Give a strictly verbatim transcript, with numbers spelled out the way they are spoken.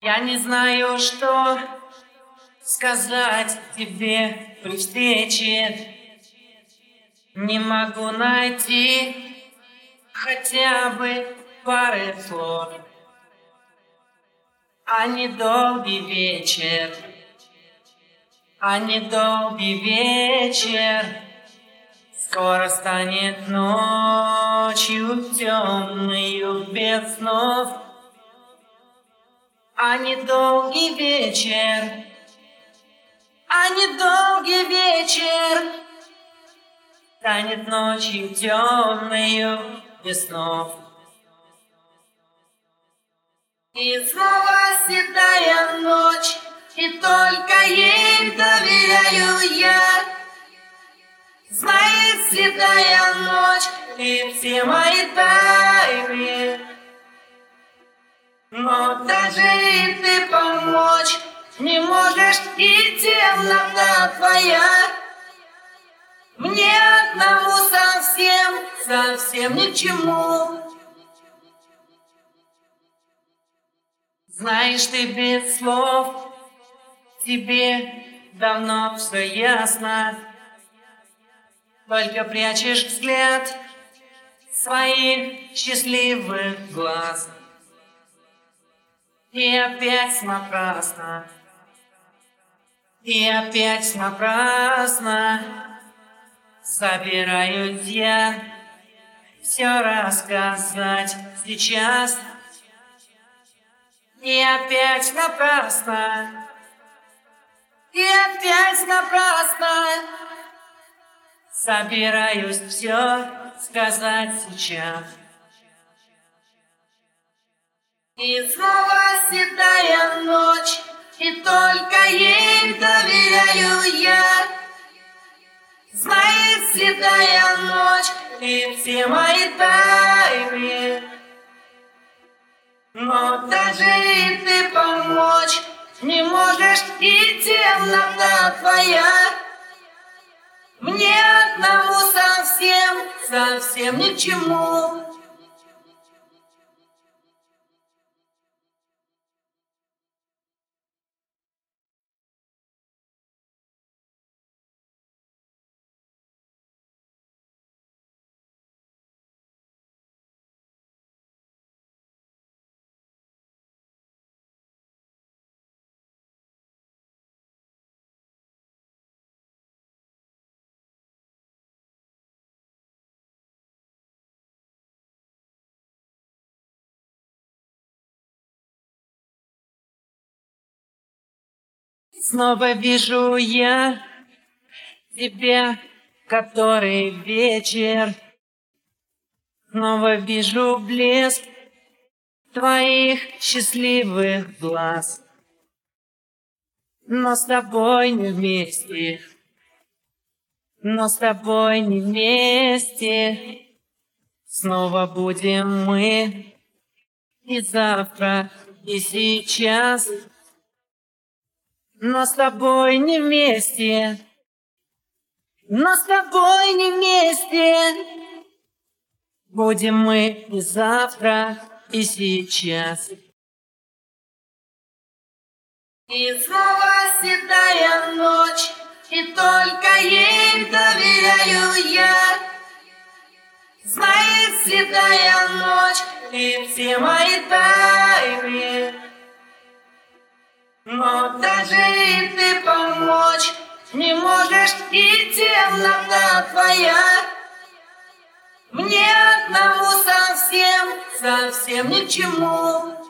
Я не знаю, что сказать тебе при встрече. Не могу найти хотя бы пары слов. А недолгий вечер, а недолгий вечер скоро станет ночью темною без снов. А недолгий вечер, а недолгий вечер станет ночью темною без снов. И снова седая ночь, и только ей доверяю я. Знает седая ночь и все мои тайны. Но даже и ты помочь не можешь, и темнота твоя мне одному совсем, совсем ни к чему. Знаешь, ты без слов, тебе давно все ясно. Только прячешь взгляд своих счастливых глаз. И опять напрасно, и опять напрасно собираюсь я все рассказать сейчас. И опять напрасно, и опять напрасно собираюсь все сказать сейчас. И снова седая ночь, и только ей доверяю я. Знает седая ночь и все мои тайны. Но даже и ты помочь не можешь, и темнота твоя мне одному совсем, совсем ни к чему. Снова вижу я тебя, который вечер. Снова вижу блеск твоих счастливых глаз. Но с тобой не вместе, но с тобой не вместе. Снова будем мы и завтра, и сейчас. Но с тобой не вместе, но с тобой не вместе. Будем мы и завтра, и сейчас. И снова седая ночь, и только ей доверяю я. Знает седая ночь и все мои тайны. Но даже и ты помочь не можешь, и темнота твоя мне одному совсем, совсем ни к чему.